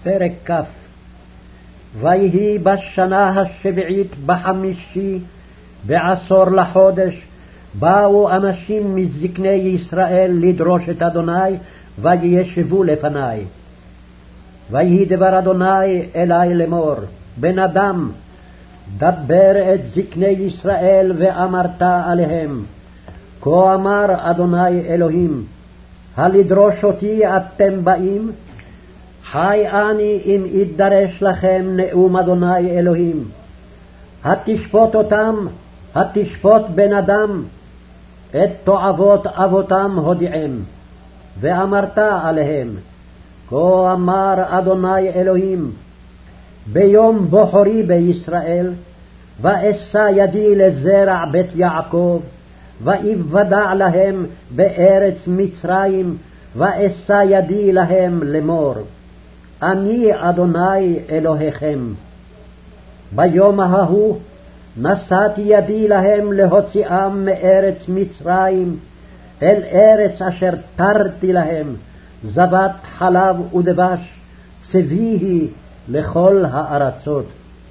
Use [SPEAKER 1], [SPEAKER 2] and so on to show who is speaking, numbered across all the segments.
[SPEAKER 1] פרק כ'. ויהי בשנה השביעית בחמישי בעשור לחודש, באו אנשים מזקני ישראל לדרוש את אדוני, וישבו לפני. ויהי דבר אדוני אלי לאמור, בן אדם, דבר את זקני ישראל ואמרת עליהם, כה אמר אדוני אלוהים, הלדרוש אותי אתם באים? חי אני אם ידרש לכם נאום אדוני אלוהים. התשפוט אותם, התשפוט בן אדם, את תועבות אבותם הודיעם. ואמרת עליהם, כה אמר אדוני אלוהים, ביום בוחרי בישראל, ואשא ידי לזרע בית יעקב, ויוודע להם בארץ מצרים, ואשא ידי להם לאמור, אני אדוני אלוהיכם. ביום ההוא נשאתי ידי להם להוציאם מארץ מצרים, אל ארץ אשר תרתי להם, זבת חלב ודבש, צבי היא לכל הארצות.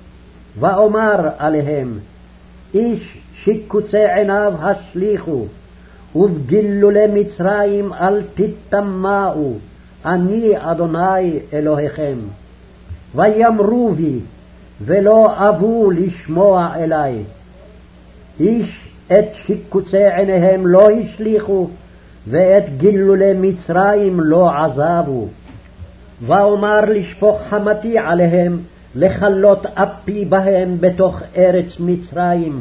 [SPEAKER 1] ואומר עליהם, איש שיקוצי עיניו השליכו, ובגילולי מצרים אל תטמאו, אני אדוני אלוהיכם. ויאמרו בי, ולא אבו לשמוע אלי. איש את שיקוצי עיניהם לא השליכו, ואת גילולי מצרים לא עזבו. ואומר לשפוך חמתי עליהם, לכלות אפי בהם בתוך ארץ מצרים,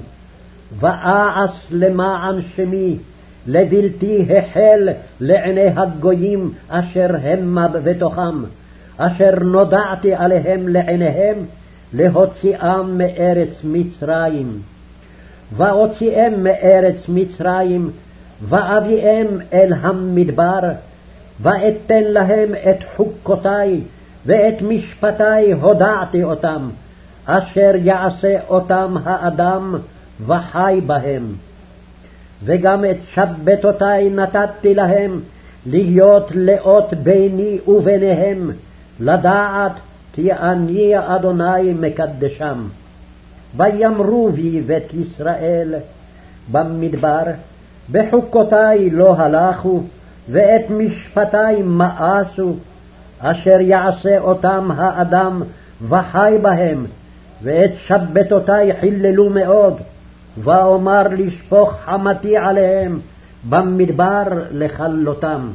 [SPEAKER 1] ואעש למען שמי, לבלתי החל לעיני הגויים אשר המה בתוכם, אשר נודעתי עליהם לעיניהם, להוציאם מארץ מצרים. ואוציאם מארץ מצרים, ואביאם אל המדבר, ואתן להם את חוקותי, ואת משפטי הודעתי אותם, אשר יעשה אותם האדם וחי בהם. וגם את שבתותי נתתי להם, להיות לאות ביני וביניהם, לדעת כי אני אדוני מקדשם. ויאמרו בי בית ישראל במדבר, בחוקותי לא הלכו, ואת משפטי מאסו, אשר יעשה אותם האדם וחי בהם, ואת שבתותי חיללו מאוד, ואומר לשפוך חמתי עליהם במדבר לכלותם.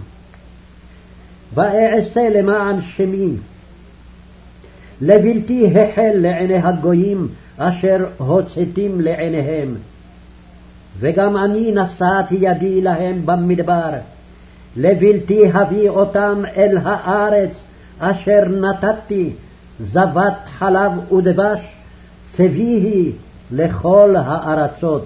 [SPEAKER 1] ואעשה למען שמי, לבלתי החל לעיני הגויים אשר הוצאתים לעיניהם. וגם אני נשאתי ידי להם במדבר, לבלתי הביא אותם אל הארץ אשר נתתי, זבת חלב ודבש, צבי היא לכל הארצות.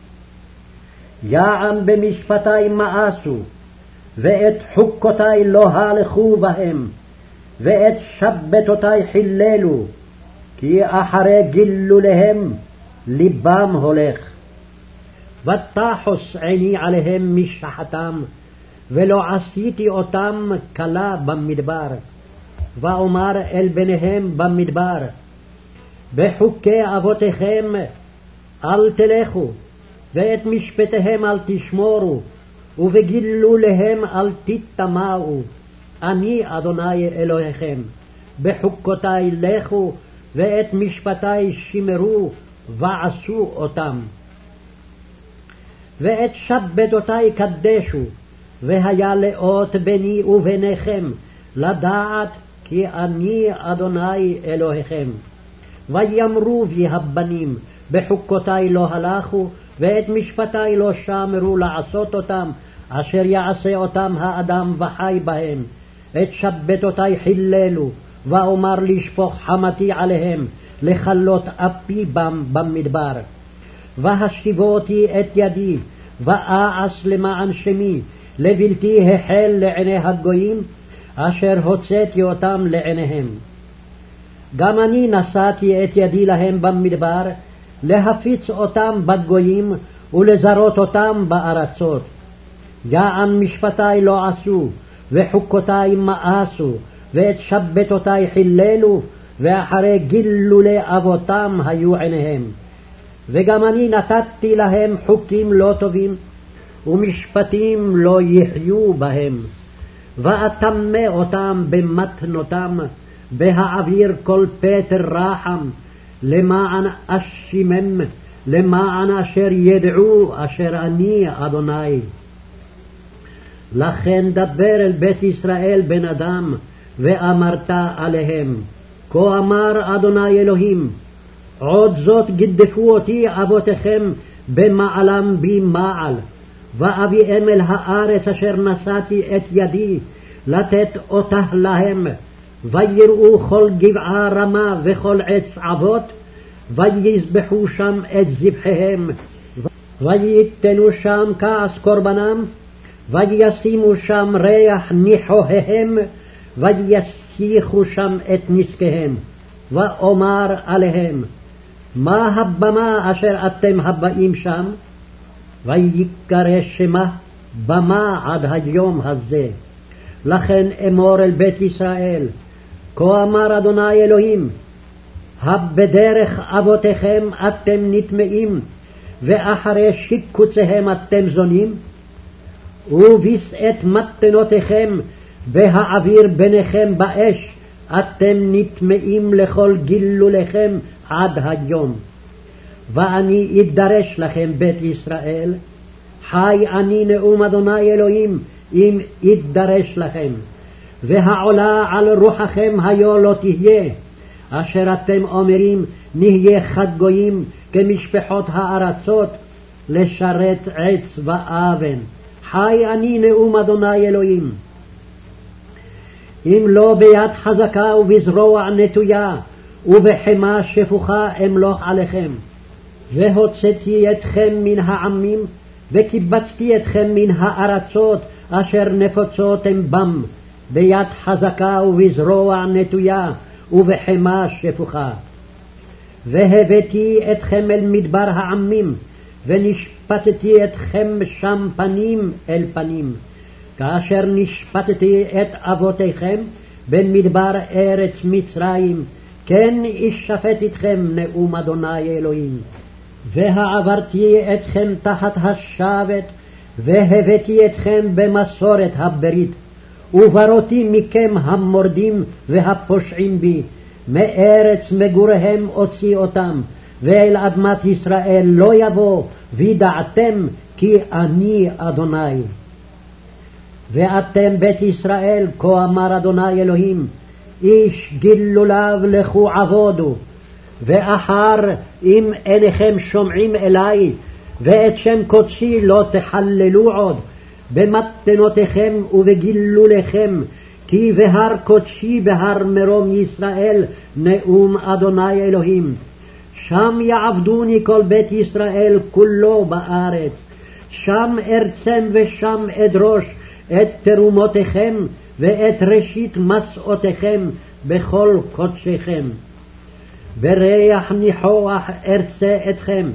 [SPEAKER 1] יען במשפטי מאסו, ואת חוקותי לא הלכו בהם, ואת שבתותי חיללו, כי אחרי גילוליהם ליבם הולך. ותחוס עיני עליהם משחתם, ולא עשיתי אותם כלה במדבר. ואומר אל בניהם במדבר, בחוקי אבותיכם אל תלכו, ואת משפטיהם אל תשמורו, ובגילוליהם אל תטמאו, אני אדוני אלוהיכם. בחוקותי לכו, ואת משפטי שמרו, ועשו אותם. ואת שבתותי קדשו, והיה לאות ביני וביניכם, לדעת כי אני אדוני אלוהיכם. ויאמרו בי הבנים, בחוקותי לא הלכו, ואת משפטי לא שמרו לעשות אותם, אשר יעשה אותם האדם וחי בהם. את שבתותי חיללו, ואומר לשפוך חמתי עליהם, לכלות אפי בם במדבר. והשיבותי את ידי, ואעש למען שמי, לבלתי החל לעיני הגויים, אשר הוצאתי אותם לעיניהם. גם אני נשאתי את ידי להם במדבר, להפיץ אותם בגויים, ולזרות אותם בארצות. יען משפטי לא עשו, וחוקותי מאסו, ואת שבתותי חיללו, ואחרי גילולי אבותם היו עיניהם. וגם אני נתתי להם חוקים לא טובים, ומשפטים לא יחיו בהם. ואטמא אותם במתנותם, בהעביר כל פטר רחם, למען אשימם, למען אשר ידעו אשר אני אדוני. לכן דבר אל בית ישראל בן אדם, ואמרת עליהם, כה אמר אדוני אלוהים, עוד זאת גדפו אותי אבותיכם במעלם בי מעל, ואביאם אל הארץ אשר נשאתי את ידי לתת אותה להם, ויראו כל גבעה רמה וכל עץ עבות, ויזבחו שם את זבחיהם, וייתנו שם כעס קורבנם, וישימו שם ריח ניחוהם, ויסיחו שם את נזקיהם. ואומר עליהם, מה הבמה אשר אתם הבאים שם? ויקרא שמה במה עד היום הזה. לכן אמור אל בית ישראל, כה אמר אדוני אלוהים, הבדרך אבותיכם אתם נטמאים, ואחרי שיקוציהם אתם זונים, ובשאת מתנותיכם בהעביר ביניכם באש, אתם נטמאים לכל גילוליכם עד היום. ואני אדרש לכם בית ישראל, חי אני נאום אדוני אלוהים, אם אדרש לכם, והעולה על רוחכם היו לא תהיה, אשר אתם אומרים נהיה חד גויים כמשפחות הארצות, לשרת עץ ואבן. חי אני נאום אדוני אלוהים. אם לא ביד חזקה ובזרוע נטויה ובחמה שפוכה אמלוך עליכם. והוצאתי אתכם מן העמים, וקיבצתי אתכם מן הארצות אשר נפוצותם בם, ביד חזקה ובזרוע נטויה ובחמה שפוכה. והבאתי אתכם אל מדבר העמים, ונשפטתי אתכם שם פנים אל פנים, כאשר נשפטתי את אבותיכם במדבר ארץ מצרים, כן אשפט אתכם נאום אדוני אלוהים. והעברתי אתכם תחת השבת, והבאתי אתכם במסורת הברית, וברותי מכם המורדים והפושעים בי, מארץ מגוריהם אוציא אותם, ואל אדמת ישראל לא יבוא, וידעתם כי אני אדוני. ואתם בית ישראל, כה אמר אדוני אלוהים, איש גילוליו לכו עבודו, ואחר אם אינכם שומעים אלי, ואת שם קודשי לא תחללו עוד, במתנותיכם ובגילוליכם, כי בהר קודשי בהר מרום ישראל, נאום אדוני אלוהים. שם יעבדוני כל בית ישראל כולו בארץ, שם ארצם ושם אדרוש את תרומותיכם ואת ראשית מסעותיכם בכל קודשיכם. בריח ניחוח ארצה אתכם,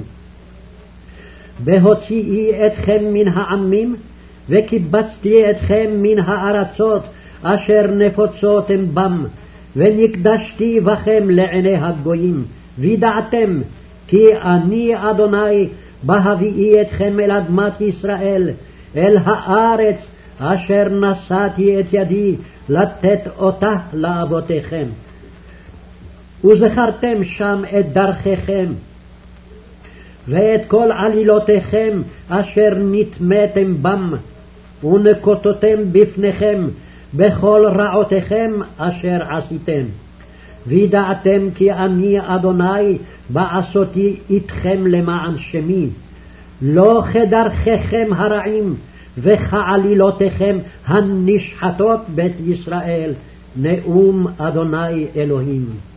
[SPEAKER 1] בהוציאי אתכם מן העמים, וקיבצתי אתכם מן הארצות אשר נפוצותם בם, ונקדשתי בכם לעיני הגויים, וידעתם כי אני אדוני בהביאי אתכם אל אדמת ישראל, אל הארץ אשר נשאתי את ידי לתת אותה לאבותיכם. וזכרתם שם את דרכיכם, ואת כל עלילותיכם אשר נטמאתם בם, ונקוטותם בפניכם בכל רעותיכם אשר עשיתם. וידעתם כי אני אדוני בעשותי איתכם למען שמי, לא כדרכיכם הרעים וכעלילותיכם הנשחטות בית ישראל, נאום אדוני אלוהים.